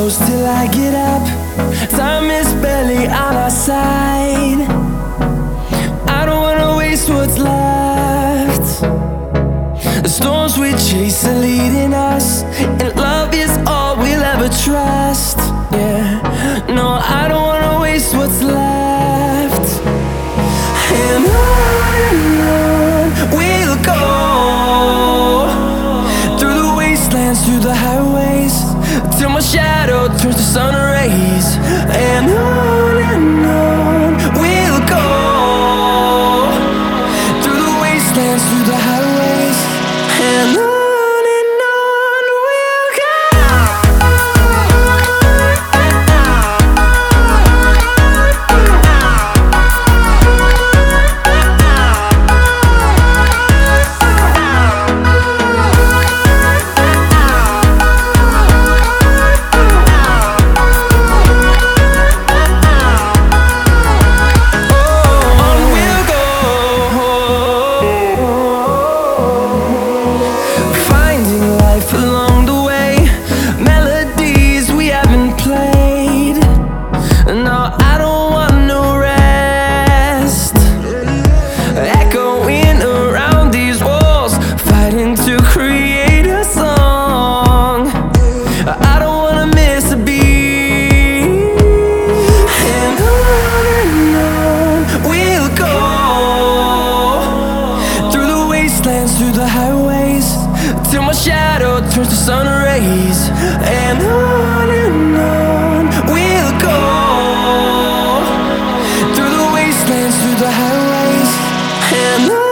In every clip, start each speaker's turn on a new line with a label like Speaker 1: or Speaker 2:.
Speaker 1: close till I get up. Time is barely on our side. I don't wanna waste what's left. The storms we chase are leading us, and love is all we'll ever trust. Yeah, no, I don't wanna waste what's left. And on we'll go, through the wastelands, through the highways, till my shadow turns to sun rays. And on we'll go, through the wastelands, through the highways, and on. To create a song, I don't wanna miss a beat. And on we'll go, through the wastelands, through the highways, till my shadow turns to sun rays. And on we'll go, through the wastelands, through the highways, and on.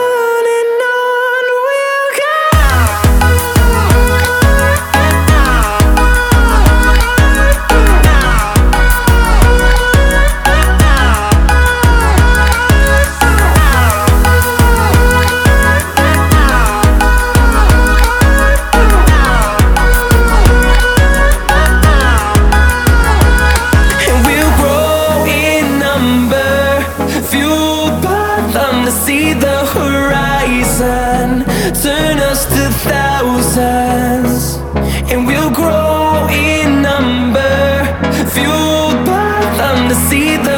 Speaker 1: See the horizon turn us to thousands, and we'll grow in number, fueled by them to see the